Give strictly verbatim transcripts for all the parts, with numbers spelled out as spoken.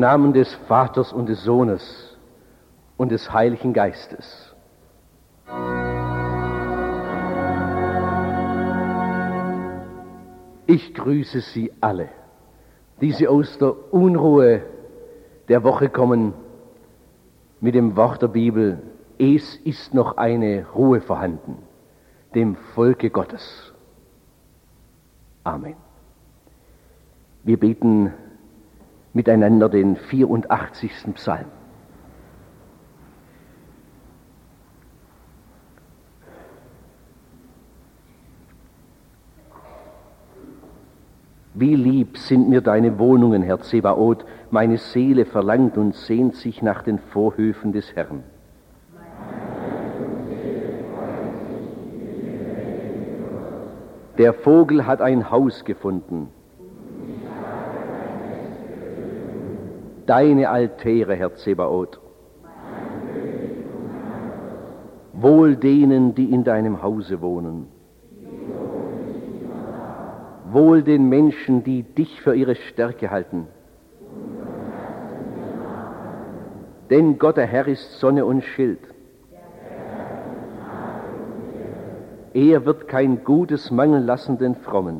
Namen des Vaters und des Sohnes und des Heiligen Geistes. Ich grüße Sie alle, die Sie aus der Unruhe der Woche kommen, mit dem Wort der Bibel: Es ist noch eine Ruhe vorhanden, dem Volke Gottes. Amen. Wir beten miteinander den vierundachtzigsten Psalm. Wie lieb sind mir deine Wohnungen, Herr Zebaoth, meine Seele verlangt und sehnt sich nach den Vorhöfen des Herrn. Der Vogel hat ein Haus gefunden. Deine Altäre, Herr Zebaoth. Wohl denen, die in deinem Hause wohnen. Wohl den Menschen, die dich für ihre Stärke halten. Denn Gott, der Herr, ist Sonne und Schild. Er wird kein Gutes mangeln lassen den Frommen.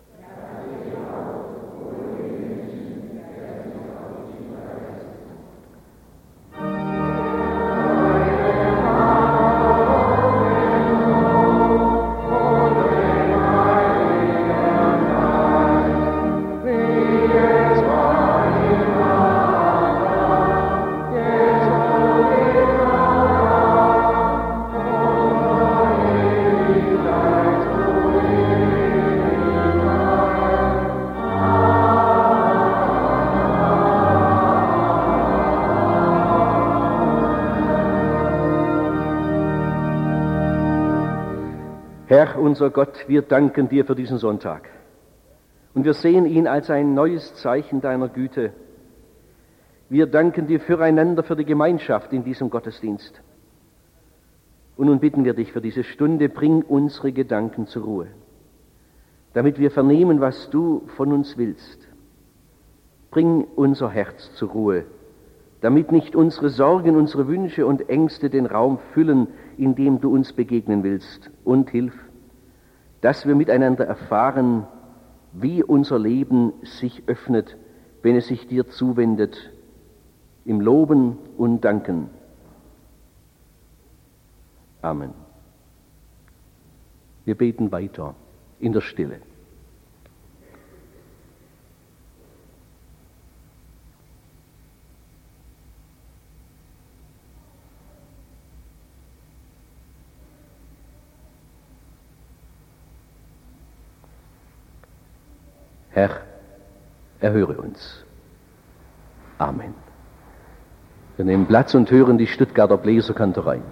Herr, unser Gott, wir danken dir für diesen Sonntag. Und wir sehen ihn als ein neues Zeichen deiner Güte. Wir danken dir füreinander, für die Gemeinschaft in diesem Gottesdienst. Und nun bitten wir dich für diese Stunde, bring unsere Gedanken zur Ruhe, damit wir vernehmen, was du von uns willst. Bring unser Herz zur Ruhe, damit nicht unsere Sorgen, unsere Wünsche und Ängste den Raum füllen, in dem du uns begegnen willst. Und hilf, dass wir miteinander erfahren, wie unser Leben sich öffnet, wenn es sich dir zuwendet, im Loben und Danken. Amen. Wir beten weiter in der Stille. Herr, erhöre uns. Amen. Wir nehmen Platz und hören die Stuttgarter Bläserkantorei.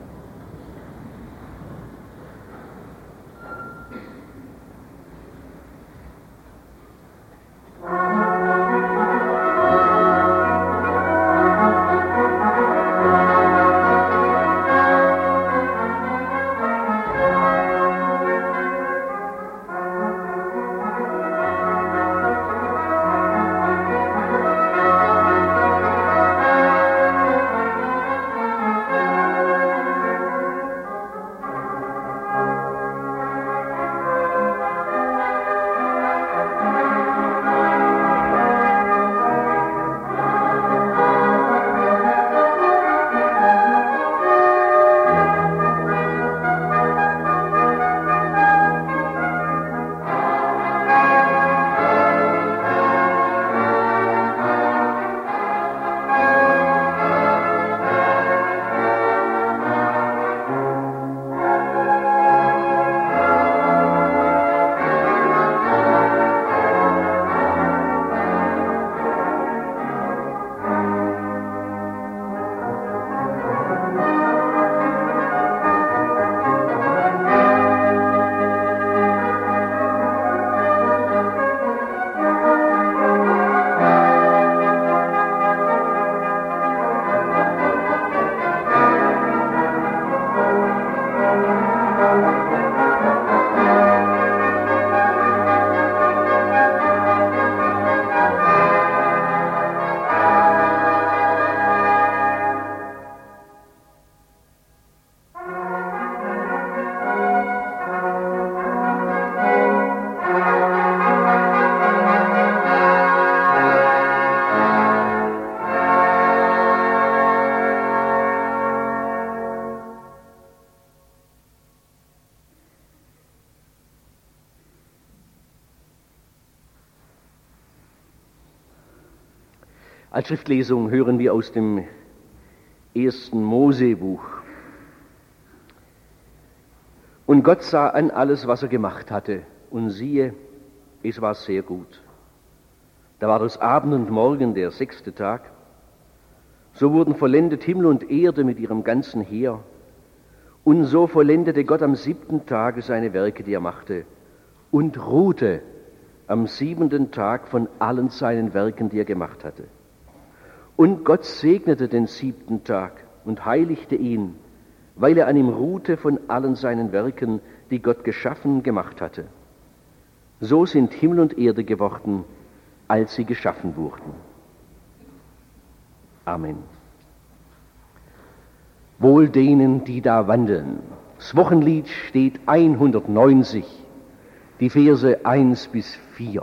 Als Schriftlesung hören wir aus dem ersten Mosebuch. Und Gott sah an alles, was er gemacht hatte, und siehe, es war sehr gut. Da war das Abend und Morgen, der sechste Tag. So wurden vollendet Himmel und Erde mit ihrem ganzen Heer. Und so vollendete Gott am siebten Tage seine Werke, die er machte, und ruhte am siebenten Tag von allen seinen Werken, die er gemacht hatte. Und Gott segnete den siebten Tag und heiligte ihn, weil er an ihm ruhte von allen seinen Werken, die Gott geschaffen gemacht hatte. So sind Himmel und Erde geworden, als sie geschaffen wurden. Amen. Wohl denen, die da wandeln. Das Wochenlied steht hundertneunzig, die Verse eins bis vier.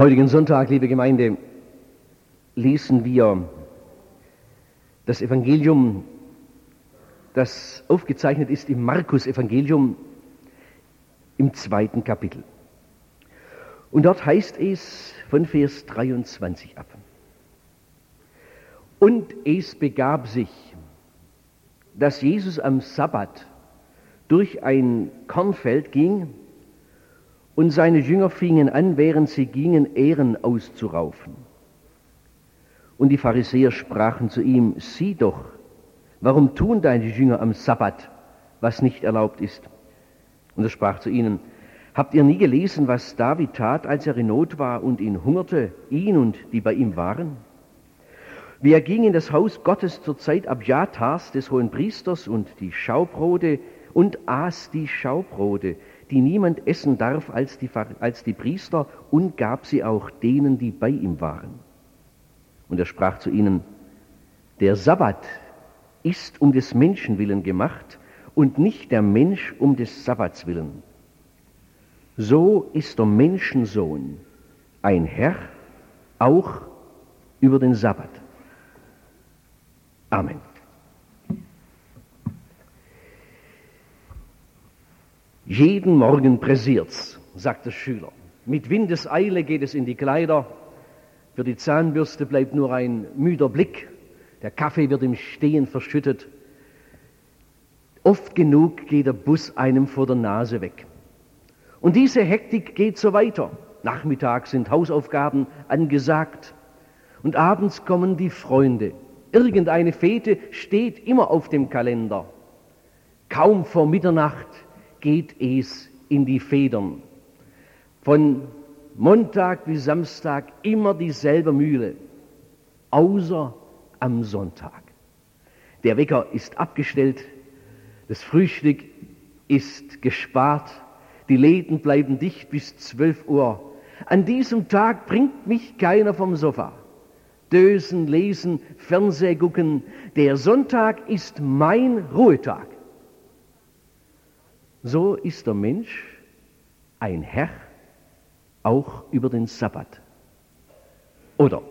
heutigen Sonntag, liebe Gemeinde, lesen wir das Evangelium, das aufgezeichnet ist im Markus-Evangelium im zweiten Kapitel. Und dort heißt es von Vers dreiundzwanzig ab: Und es begab sich, dass Jesus am Sabbat durch ein Kornfeld ging, und seine Jünger fingen an, während sie gingen, Ähren auszuraufen. Und die Pharisäer sprachen zu ihm: Sieh doch, warum tun deine Jünger am Sabbat, was nicht erlaubt ist? Und er sprach zu ihnen: Habt ihr nie gelesen, was David tat, als er in Not war und ihn hungerte, ihn und die bei ihm waren? Wie er ging in das Haus Gottes zur Zeit Abjatars, des Hohenpriesters, und die Schaubrote und aß die Schaubrote, die niemand essen darf als die, als die Priester, und gab sie auch denen, die bei ihm waren. Und er sprach zu ihnen: Der Sabbat ist um des Menschen willen gemacht und nicht der Mensch um des Sabbats willen. So ist der Menschensohn ein Herr auch über den Sabbat. Amen. Jeden Morgen pressiert's, sagt der Schüler. Mit Windeseile geht es in die Kleider. Für die Zahnbürste bleibt nur ein müder Blick. Der Kaffee wird im Stehen verschüttet. Oft genug geht der Bus einem vor der Nase weg. Und diese Hektik geht so weiter. Nachmittags sind Hausaufgaben angesagt. Und abends kommen die Freunde. Irgendeine Fete steht immer auf dem Kalender. Kaum vor Mitternacht geht es in die Federn. Von Montag bis Samstag immer dieselbe Mühle, außer am Sonntag. Der Wecker ist abgestellt, das Frühstück ist gespart, die Läden bleiben dicht bis zwölf Uhr. An diesem Tag bringt mich keiner vom Sofa. Dösen, lesen, Fernseh gucken. Der Sonntag ist mein Ruhetag. So ist der Mensch ein Herr auch über den Sabbat. Oder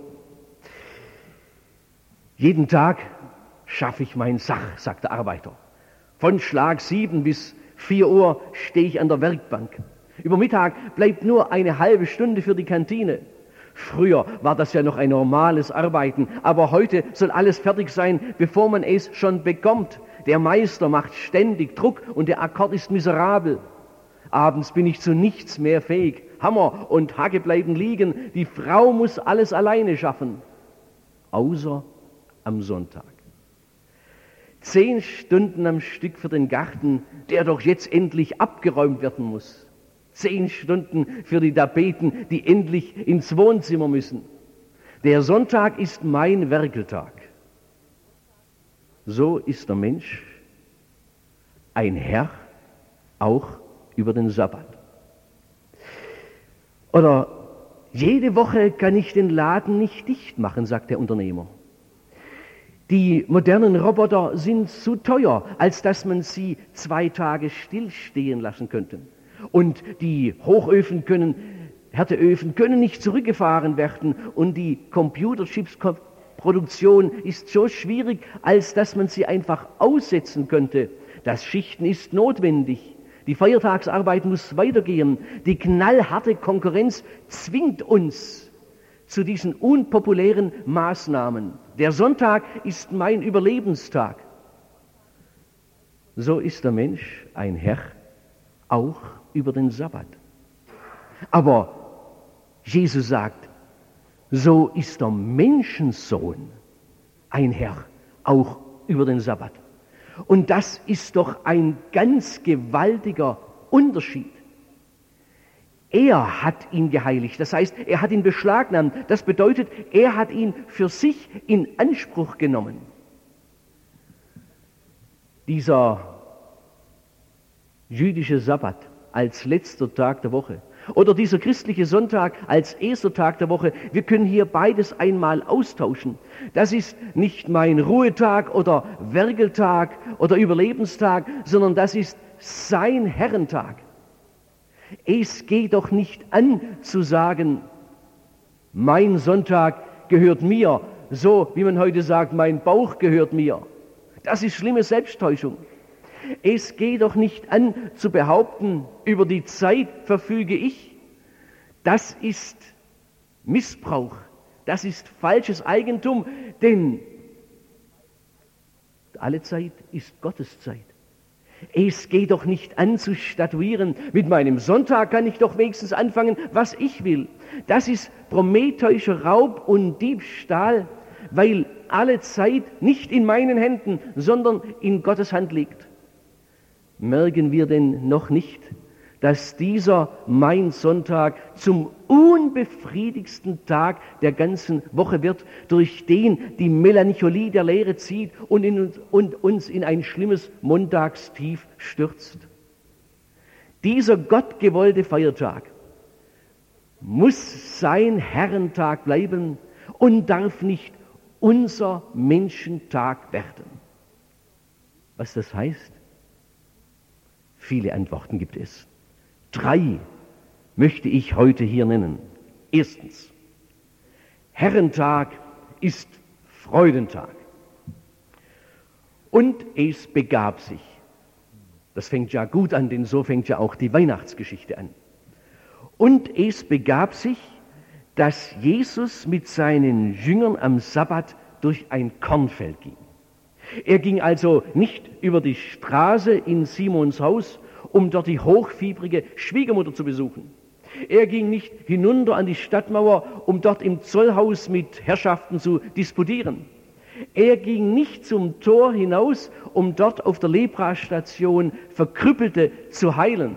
jeden Tag schaffe ich mein Sach, sagt der Arbeiter. Von Schlag sieben bis vier Uhr stehe ich an der Werkbank. Über Mittag bleibt nur eine halbe Stunde für die Kantine. Früher war das ja noch ein normales Arbeiten, aber heute soll alles fertig sein, bevor man es schon bekommt. Der Meister macht ständig Druck und der Akkord ist miserabel. Abends bin ich zu nichts mehr fähig. Hammer und Hacke bleiben liegen. Die Frau muss alles alleine schaffen, außer am Sonntag. Zehn Stunden am Stück für den Garten, der doch jetzt endlich abgeräumt werden muss. Zehn Stunden für die Tapeten, die endlich ins Wohnzimmer müssen. Der Sonntag ist mein Werkeltag. So ist der Mensch ein Herr auch über den Sabbat. Oder jede Woche kann ich den Laden nicht dicht machen, sagt der Unternehmer. Die modernen Roboter sind zu teuer, als dass man sie zwei Tage stillstehen lassen könnte. Und die Hochöfen können, Härteöfen können nicht zurückgefahren werden und die Computerchips-Produktion ist so schwierig, als dass man sie einfach aussetzen könnte. Das Schichten ist notwendig. Die Feiertagsarbeit muss weitergehen. Die knallharte Konkurrenz zwingt uns zu diesen unpopulären Maßnahmen. Der Sonntag ist mein Überlebenstag. So ist der Mensch ein Herr auch über den Sabbat. Aber Jesus sagt, so ist der Menschensohn ein Herr auch über den Sabbat. Und das ist doch ein ganz gewaltiger Unterschied. Er hat ihn geheiligt, das heißt, er hat ihn beschlagnahmt. Das bedeutet, er hat ihn für sich in Anspruch genommen. Dieser jüdische Sabbat als letzter Tag der Woche oder dieser christliche Sonntag als erster Tag der Woche, wir können hier beides einmal austauschen. Das ist nicht mein Ruhetag oder Werkeltag oder Überlebenstag, sondern das ist sein Herrentag. Es geht doch nicht an zu sagen, Mein Sonntag gehört mir, so wie man heute sagt, mein Bauch gehört mir. Das ist schlimme Selbsttäuschung. Es geht doch nicht an zu behaupten, über die Zeit verfüge ich. Das ist Missbrauch, das ist falsches Eigentum, denn alle Zeit ist Gottes Zeit. Es geht doch nicht an zu statuieren, mit meinem Sonntag kann ich doch wenigstens anfangen, was ich will. Das ist prometheuscher Raub und Diebstahl, weil alle Zeit nicht in meinen Händen, sondern in Gottes Hand liegt. Merken wir denn noch nicht, dass dieser mein Sonntag zum unbefriedigsten Tag der ganzen Woche wird, durch den die Melancholie der Lehre zieht und, in, und uns in ein schlimmes Montagstief stürzt? Dieser gottgewollte Feiertag muss sein Herrentag bleiben und darf nicht unser Menschentag werden. Was das heißt? Viele Antworten gibt es. Drei möchte ich heute hier nennen. Erstens, Herrentag ist Freudentag. Und es begab sich. Das fängt ja gut an, denn so fängt ja auch die Weihnachtsgeschichte an. Und es begab sich, dass Jesus mit seinen Jüngern am Sabbat durch ein Kornfeld ging. Er ging also nicht über die Straße in Simons Haus, um dort die hochfiebrige Schwiegermutter zu besuchen. Er ging nicht hinunter an die Stadtmauer, um dort im Zollhaus mit Herrschaften zu disputieren. Er ging nicht zum Tor hinaus, um dort auf der Leprastation Verkrüppelte zu heilen.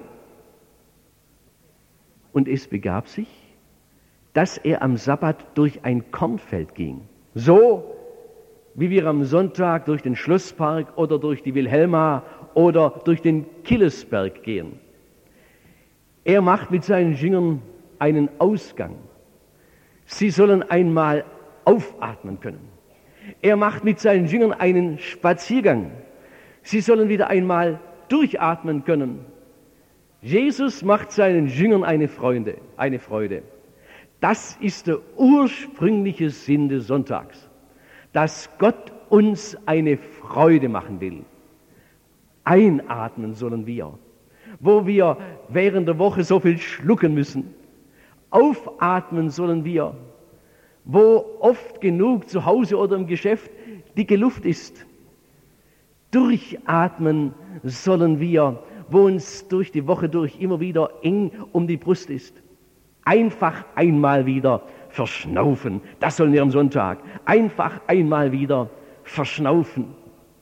Und es begab sich, dass er am Sabbat durch ein Kornfeld ging. So wie wir am Sonntag durch den Schlosspark oder durch die Wilhelma oder durch den Killesberg gehen. Er macht mit seinen Jüngern einen Ausgang. Sie sollen einmal aufatmen können. Er macht mit seinen Jüngern einen Spaziergang. Sie sollen wieder einmal durchatmen können. Jesus macht seinen Jüngern eine Freude, eine Freude. Das ist der ursprüngliche Sinn des Sonntags, dass Gott uns eine Freude machen will. Einatmen sollen wir, wo wir während der Woche so viel schlucken müssen. Aufatmen sollen wir, wo oft genug zu Hause oder im Geschäft dicke Luft ist. Durchatmen sollen wir, wo uns durch die Woche durch immer wieder eng um die Brust ist. Einfach einmal wieder verschnaufen, das sollen wir am Sonntag. Einfach einmal wieder verschnaufen.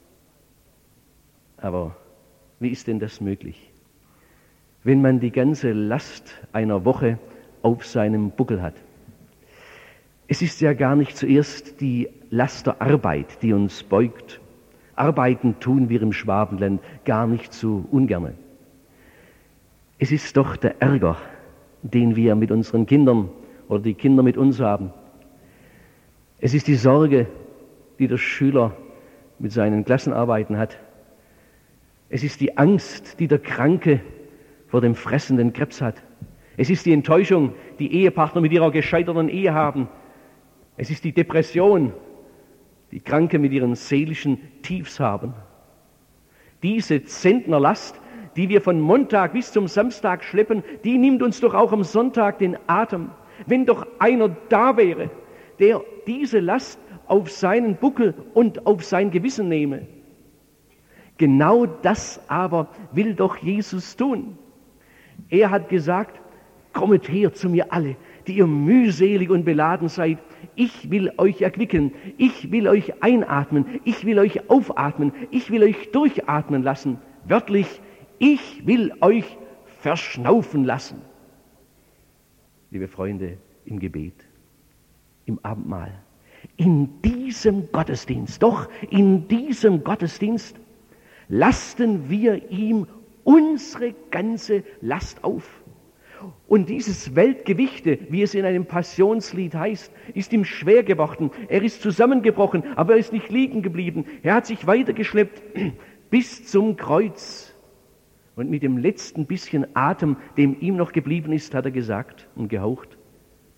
Aber wie ist denn das möglich, wenn man die ganze Last einer Woche auf seinem Buckel hat? Es ist ja gar nicht zuerst die Last der Arbeit, die uns beugt. Arbeiten tun wir im Schwabenland gar nicht so ungerne. Es ist doch der Ärger, den wir mit unseren Kindern oder die Kinder mit uns haben. Es ist die Sorge, die der Schüler mit seinen Klassenarbeiten hat. Es ist die Angst, die der Kranke vor dem fressenden Krebs hat. Es ist die Enttäuschung, die Ehepartner mit ihrer gescheiterten Ehe haben. Es ist die Depression, die Kranke mit ihren seelischen Tiefs haben. Diese Zentnerlast, die wir von Montag bis zum Samstag schleppen, die nimmt uns doch auch am Sonntag den Atem. Wenn doch einer da wäre, der diese Last auf seinen Buckel und auf sein Gewissen nehme. Genau das aber will doch Jesus tun. Er hat gesagt, kommet her zu mir alle, die ihr mühselig und beladen seid. Ich will euch erquicken, ich will euch einatmen, ich will euch aufatmen, ich will euch durchatmen lassen. Wörtlich, ich will euch verschnaufen lassen. Liebe Freunde, im Gebet, im Abendmahl, in diesem Gottesdienst, doch in diesem Gottesdienst lasten wir ihm unsere ganze Last auf. Und dieses Weltgewichte, wie es in einem Passionslied heißt, ist ihm schwer geworden. Er ist zusammengebrochen, aber er ist nicht liegen geblieben. Er hat sich weitergeschleppt bis zum Kreuz. Und mit dem letzten bisschen Atem, dem ihm noch geblieben ist, hat er gesagt und gehaucht,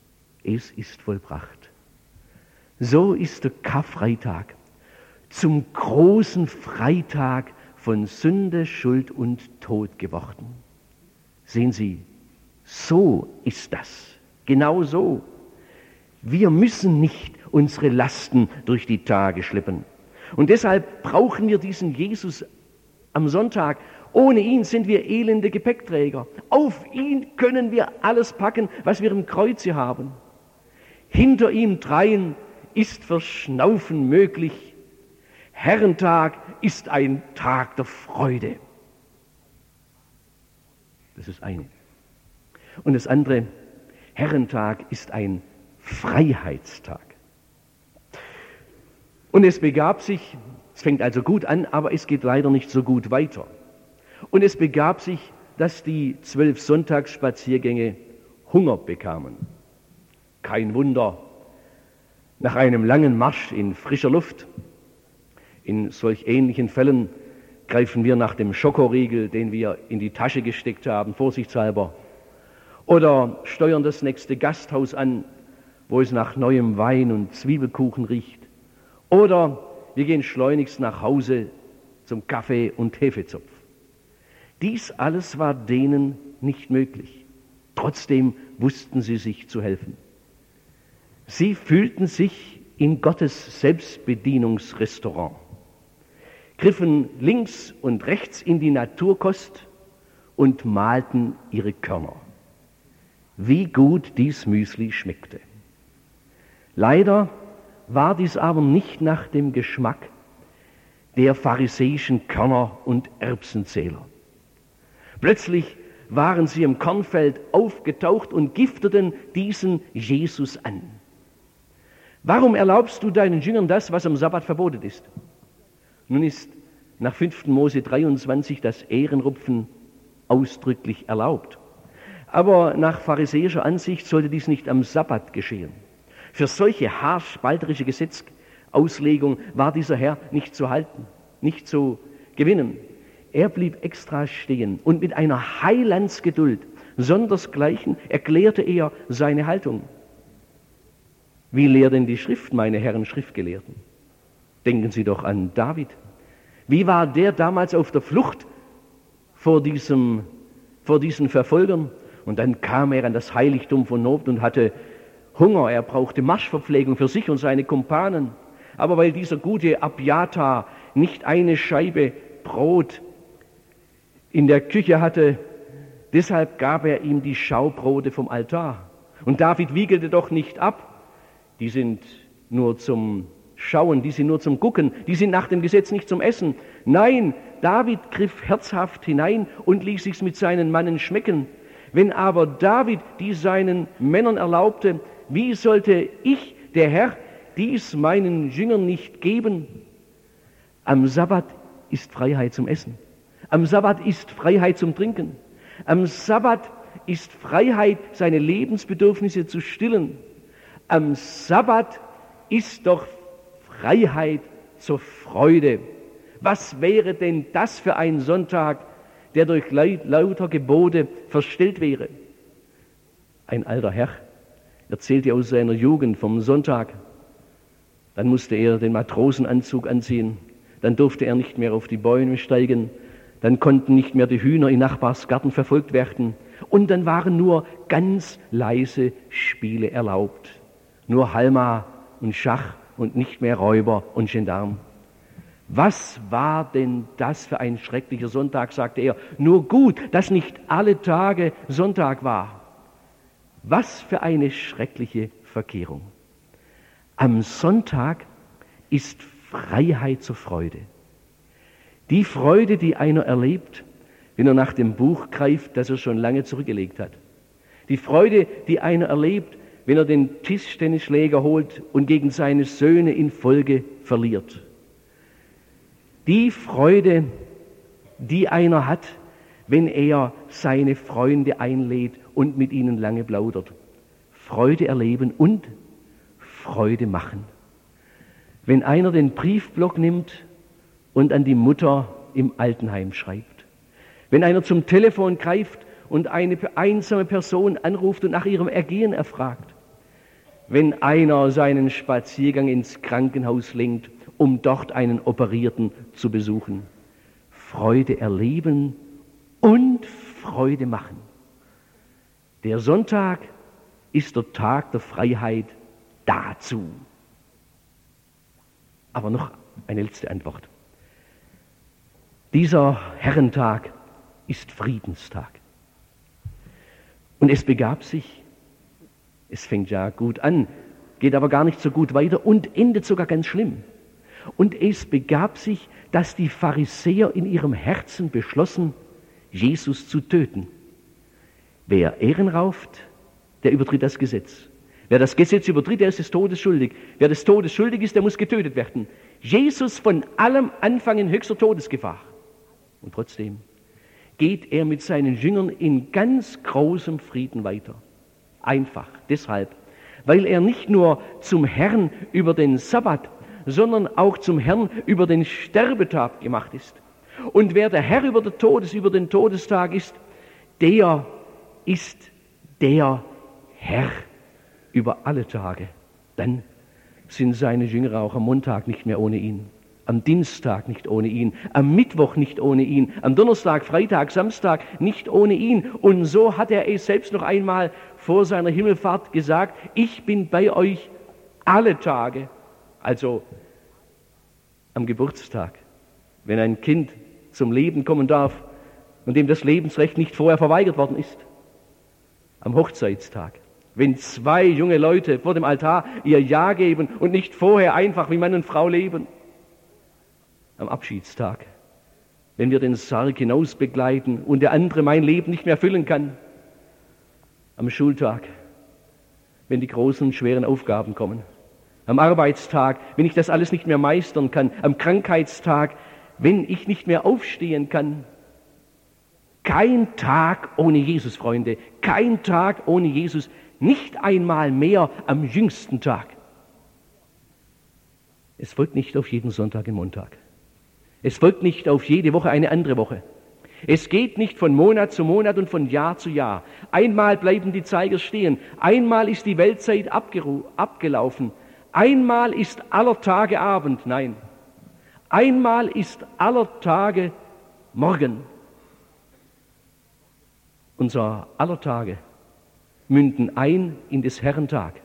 es ist vollbracht. So ist der Karfreitag zum großen Freitag von Sünde, Schuld und Tod geworden. Sehen Sie, so ist das. Genau so. Wir müssen nicht unsere Lasten durch die Tage schleppen. Und deshalb brauchen wir diesen Jesus am Sonntag. Ohne ihn sind wir elende Gepäckträger. Auf ihn können wir alles packen, was wir im Kreuze haben. Hinter ihm dreien ist Verschnaufen möglich. Herrentag ist ein Tag der Freude. Das ist eine. Und das andere, Herrentag ist ein Freiheitstag. Und es begab sich, es fängt also gut an, aber es geht leider nicht so gut weiter. Und es begab sich, dass die zwölf Sonntagsspaziergänge Hunger bekamen. Kein Wunder, nach einem langen Marsch in frischer Luft, in solch ähnlichen Fällen greifen wir nach dem Schokoriegel, den wir in die Tasche gesteckt haben, vorsichtshalber, oder steuern das nächste Gasthaus an, wo es nach neuem Wein und Zwiebelkuchen riecht, oder wir gehen schleunigst nach Hause zum Kaffee und Hefezopf. Dies alles war denen nicht möglich. Trotzdem wussten sie sich zu helfen. Sie fühlten sich in Gottes Selbstbedienungsrestaurant, griffen links und rechts in die Naturkost und mahlten ihre Körner. Wie gut dies Müsli schmeckte. Leider war dies aber nicht nach dem Geschmack der pharisäischen Körner- und Erbsenzähler. Plötzlich waren sie im Kornfeld aufgetaucht und gifteten diesen Jesus an. Warum erlaubst du deinen Jüngern das, was am Sabbat verboten ist? Nun ist nach fünften Mose dreiundzwanzig das Ehrenrupfen ausdrücklich erlaubt. Aber nach pharisäischer Ansicht sollte dies nicht am Sabbat geschehen. Für solche haarspalterische Gesetzauslegung war dieser Herr nicht zu halten, nicht zu gewinnen. Er blieb extra stehen und mit einer Heilandsgeduld, sondersgleichen, erklärte er seine Haltung. Wie lehrt denn die Schrift, meine Herren Schriftgelehrten? Denken Sie doch an David. Wie war der damals auf der Flucht vor, diesem, vor diesen Verfolgern? Und dann kam er an das Heiligtum von Nob und hatte Hunger. Er brauchte Marschverpflegung für sich und seine Kumpanen. Aber weil dieser gute Abjatar nicht eine Scheibe Brot in der Küche hatte, deshalb gab er ihm die Schaubrote vom Altar. Und David wiegelte doch nicht ab. Die sind nur zum Schauen, die sind nur zum Gucken, die sind nach dem Gesetz nicht zum Essen. Nein, David griff herzhaft hinein und ließ sich's mit seinen Mannen schmecken. Wenn aber David dies seinen Männern erlaubte, wie sollte ich, der Herr, dies meinen Jüngern nicht geben? Am Sabbat ist Freiheit zum Essen. Am Sabbat ist Freiheit zum Trinken. Am Sabbat ist Freiheit, seine Lebensbedürfnisse zu stillen. Am Sabbat ist doch Freiheit zur Freude. Was wäre denn das für ein Sonntag, der durch lauter Gebote verstellt wäre? Ein alter Herr erzählte aus seiner Jugend vom Sonntag. Dann musste er den Matrosenanzug anziehen. Dann durfte er nicht mehr auf die Bäume steigen. Dann konnten nicht mehr die Hühner in Nachbarsgarten verfolgt werden. Und dann waren nur ganz leise Spiele erlaubt. Nur Halma und Schach und nicht mehr Räuber und Gendarm. Was war denn das für ein schrecklicher Sonntag, sagte er. Nur gut, dass nicht alle Tage Sonntag war. Was für eine schreckliche Verkehrung. Am Sonntag ist Freiheit zur Freude. Die Freude, die einer erlebt, wenn er nach dem Buch greift, das er schon lange zurückgelegt hat. Die Freude, die einer erlebt, wenn er den Tischtennisschläger holt und gegen seine Söhne in Folge verliert. Die Freude, die einer hat, wenn er seine Freunde einlädt und mit ihnen lange plaudert. Freude erleben und Freude machen. Wenn einer den Briefblock nimmt und an die Mutter im Altenheim schreibt. Wenn einer zum Telefon greift und eine einsame Person anruft und nach ihrem Ergehen erfragt. wenn einer seinen Spaziergang ins Krankenhaus lenkt, um dort einen Operierten zu besuchen. Freude erleben und Freude machen. Der Sonntag ist der Tag der Freiheit dazu. Aber noch eine letzte Antwort. Dieser Herrentag ist Friedenstag. Und es begab sich, es fängt ja gut an, geht aber gar nicht so gut weiter und endet sogar ganz schlimm. Und es begab sich, dass die Pharisäer in ihrem Herzen beschlossen, Jesus zu töten. Wer Ehren rauft, der übertritt das Gesetz. Wer das Gesetz übertritt, der ist des Todes schuldig. Wer des Todes schuldig ist, der muss getötet werden. Jesus von allem Anfang in höchster Todesgefahr. Und trotzdem geht er mit seinen Jüngern in ganz großem Frieden weiter. Einfach deshalb, weil er nicht nur zum Herrn über den Sabbat, sondern auch zum Herrn über den Sterbetag gemacht ist. Und wer der Herr über den Todes, über den Todestag ist, der ist der Herr über alle Tage. Dann sind seine Jünger auch am Montag nicht mehr ohne ihn, am Dienstag nicht ohne ihn, am Mittwoch nicht ohne ihn, am Donnerstag, Freitag, Samstag nicht ohne ihn. Und so hat er es selbst noch einmal vor seiner Himmelfahrt gesagt, ich bin bei euch alle Tage. Also am Geburtstag, wenn ein Kind zum Leben kommen darf und dem das Lebensrecht nicht vorher verweigert worden ist. Am Hochzeitstag, wenn zwei junge Leute vor dem Altar ihr Ja geben und nicht vorher einfach wie Mann und Frau leben. Am Abschiedstag, wenn wir den Sarg hinaus begleiten und der andere mein Leben nicht mehr füllen kann. Am Schultag, wenn die großen, schweren Aufgaben kommen. Am Arbeitstag, wenn ich das alles nicht mehr meistern kann. Am Krankheitstag, wenn ich nicht mehr aufstehen kann. Kein Tag ohne Jesus, Freunde. Kein Tag ohne Jesus. Nicht einmal mehr am jüngsten Tag. Es folgt nicht auf jeden Sonntag und Montag. Es folgt nicht auf jede Woche eine andere Woche. Es geht nicht von Monat zu Monat und von Jahr zu Jahr. Einmal bleiben die Zeiger stehen. Einmal ist die Weltzeit abgeru- abgelaufen. Einmal ist aller Tage Abend. Nein. Einmal ist aller Tage Morgen. Unser aller Tage münden ein in des Herrn Tag.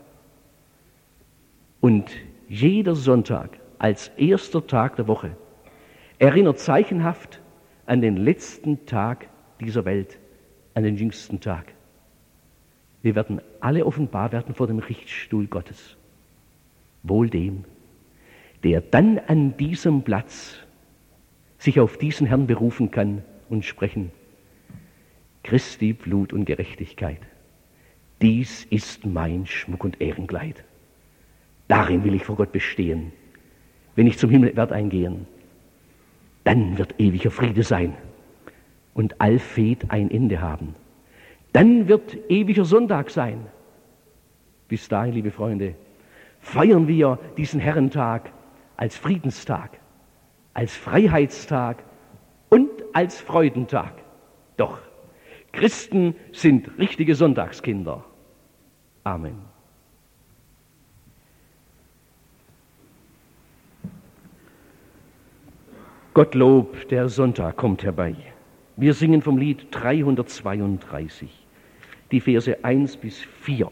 Und jeder Sonntag als erster Tag der Woche erinnert zeichenhaft an den letzten Tag dieser Welt, an den jüngsten Tag. Wir werden alle offenbar werden vor dem Richtstuhl Gottes. Wohl dem, der dann an diesem Platz sich auf diesen Herrn berufen kann und sprechen: Christi Blut und Gerechtigkeit, dies ist mein Schmuck und Ehrenkleid. Darin will ich vor Gott bestehen. Wenn ich zum Himmel werde eingehen, dann wird ewiger Friede sein und Allfehd ein Ende haben. Dann wird ewiger Sonntag sein. Bis dahin, liebe Freunde, feiern wir diesen Herrentag als Friedenstag, als Freiheitstag und als Freudentag. Doch Christen sind richtige Sonntagskinder. Amen. Gottlob, der Sonntag kommt herbei. Wir singen vom Lied dreihundertzweiunddreißig, die Verse eins bis vier.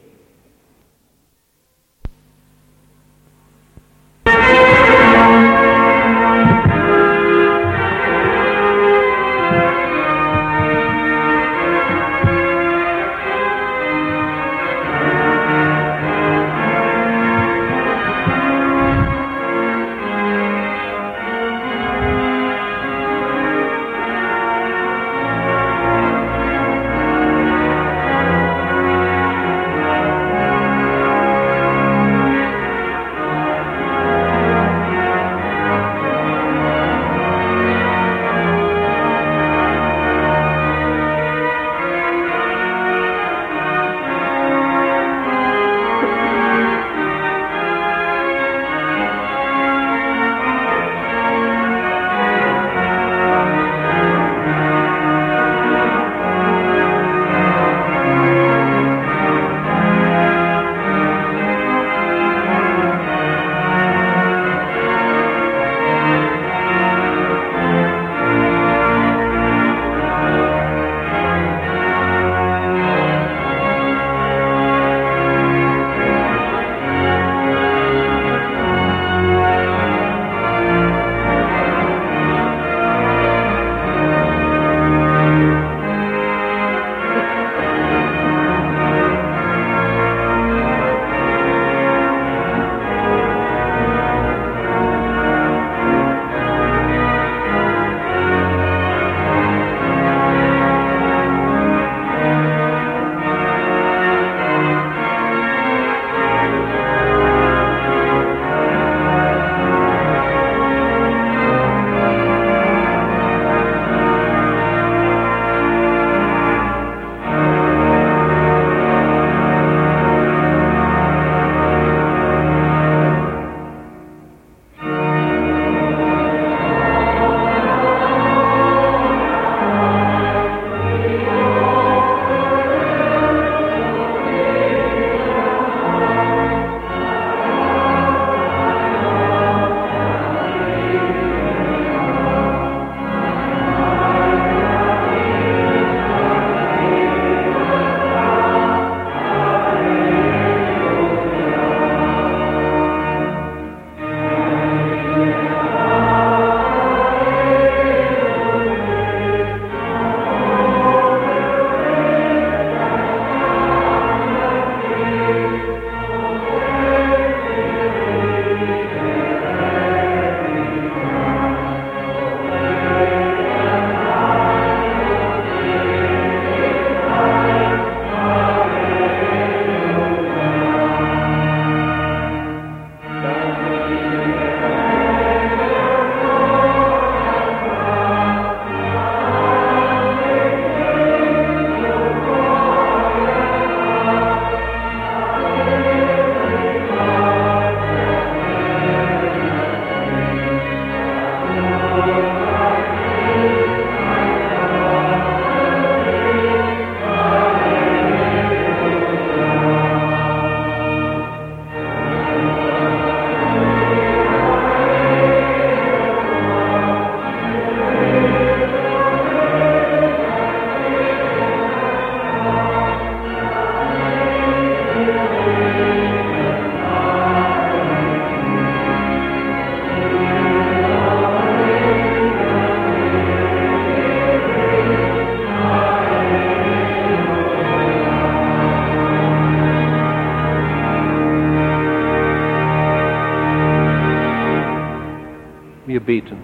beten.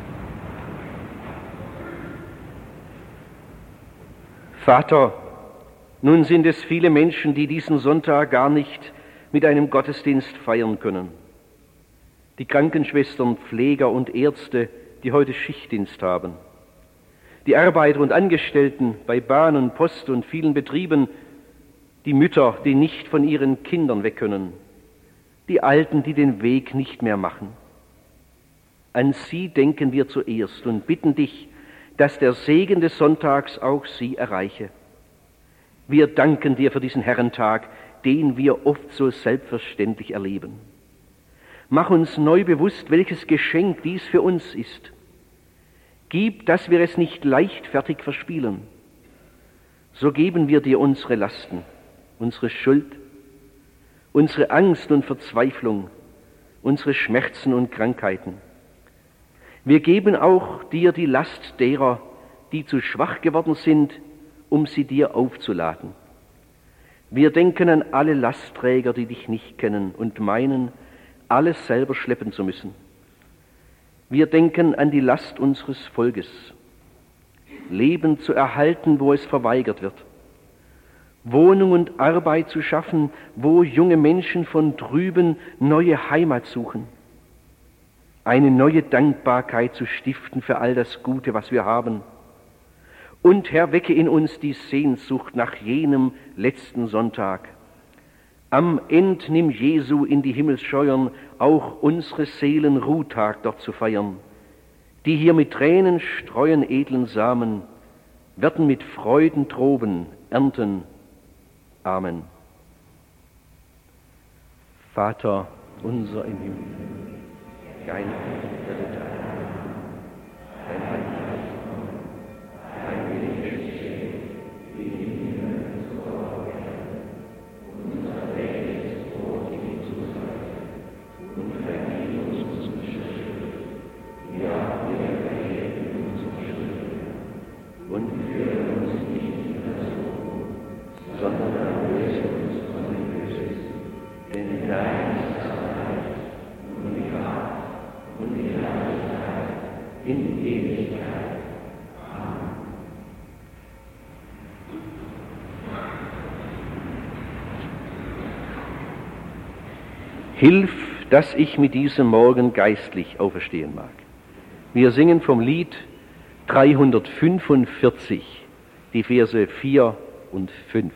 Vater, nun sind es viele Menschen, die diesen Sonntag gar nicht mit einem Gottesdienst feiern können. Die Krankenschwestern, Pfleger und Ärzte, die heute Schichtdienst haben. Die Arbeiter und Angestellten bei Bahn und Post und vielen Betrieben, die Mütter, die nicht von ihren Kindern weg können, die Alten, die den Weg nicht mehr machen. An sie denken wir zuerst und bitten dich, dass der Segen des Sonntags auch sie erreiche. Wir danken dir für diesen Herrentag, den wir oft so selbstverständlich erleben. Mach uns neu bewusst, welches Geschenk dies für uns ist. Gib, dass wir es nicht leichtfertig verspielen. So geben wir dir unsere Lasten, unsere Schuld, unsere Angst und Verzweiflung, unsere Schmerzen und Krankheiten. Wir geben auch dir die Last derer, die zu schwach geworden sind, um sie dir aufzuladen. Wir denken an alle Lastträger, die dich nicht kennen und meinen, alles selber schleppen zu müssen. Wir denken an die Last unseres Volkes, Leben zu erhalten, wo es verweigert wird, Wohnung und Arbeit zu schaffen, wo junge Menschen von drüben neue Heimat suchen, eine neue Dankbarkeit zu stiften für all das Gute, was wir haben. Und Herr, wecke in uns die Sehnsucht nach jenem letzten Sonntag. Am Entnimm Jesu in die Himmelsscheuern auch unsere Seelen Ruhtag dort zu feiern. Die hier mit Tränen streuen edlen Samen, werden mit Freuden Troben ernten. Amen. Vater unser im Himmel, dein Name werde dein, dein Reich komme, dein Wille geschehe, wie im Himmel so auf Erden. Unser tägliches Brot gib uns heute und vergib uns unsere Schuld, ja, wir vergeben unsere Schuld. Und führe uns nicht in Versuchung, sondern erlöse uns von dem Bösen, denn dein ist das Reich und die Macht und die Herrlichkeit in Ewigkeit. Amen. Hilf, dass ich mit diesem Morgen geistlich auferstehen mag. Wir singen vom Lied dreihundertfünfundvierzig, die Verse vier und fünf.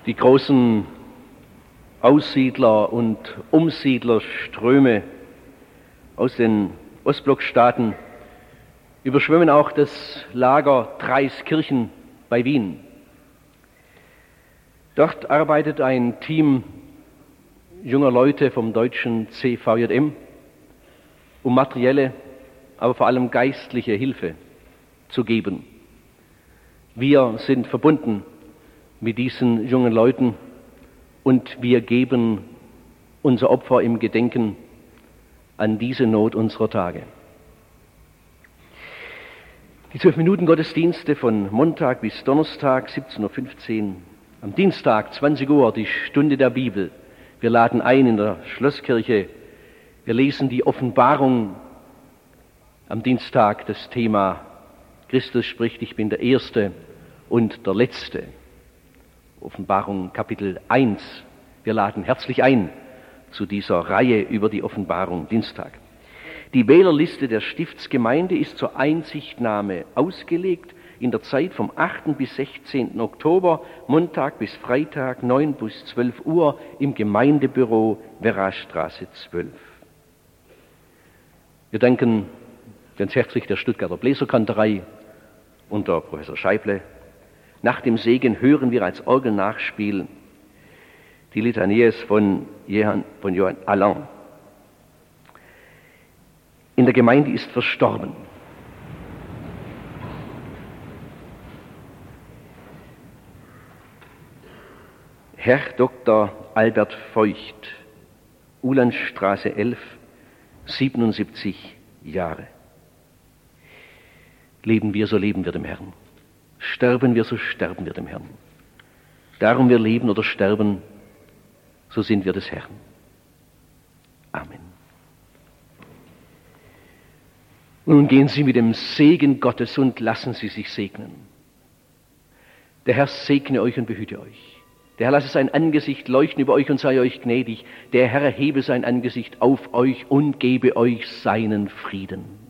Die großen Aussiedler- und Umsiedlerströme aus den Ostblockstaaten überschwemmen auch das Lager Dreiskirchen bei Wien. Dort arbeitet ein Team junger Leute vom deutschen C V J M, um materielle, aber vor allem geistliche Hilfe zu geben. Wir sind verbunden mit diesen jungen Leuten und wir geben unser Opfer im Gedenken an diese Not unserer Tage. Die zwölf Minuten Gottesdienste von Montag bis Donnerstag, siebzehn Uhr fünfzehn, am Dienstag, zwanzig Uhr, die Stunde der Bibel. Wir laden ein in der Schlosskirche. Wir lesen die Offenbarung. Am Dienstag das Thema Christus spricht, ich bin der Erste und der Letzte. Offenbarung Kapitel eins. Wir laden herzlich ein zu dieser Reihe über die Offenbarung Dienstag. Die Wählerliste der Stiftsgemeinde ist zur Einsichtnahme ausgelegt in der Zeit vom achten bis sechzehnten Oktober, Montag bis Freitag, neun bis zwölf Uhr im Gemeindebüro Werrastraße zwölf. Wir danken ganz herzlich der Stuttgarter Bläserkantorei unter Professor Scheible. Nach dem Segen hören wir als Orgelnachspiel die Litanies von Johann, von Johann Alain. In der Gemeinde ist verstorben Herr Doktor Albert Feucht, Ulandstraße elf, siebenundsiebzig Jahre. Leben wir, so leben wir dem Herrn. Sterben wir, so sterben wir dem Herrn. Darum wir leben oder sterben, so sind wir des Herrn. Amen. Nun gehen Sie mit dem Segen Gottes und lassen Sie sich segnen. Der Herr segne euch und behüte euch. Der Herr lasse sein Angesicht leuchten über euch und sei euch gnädig. Der Herr erhebe sein Angesicht auf euch und gebe euch seinen Frieden.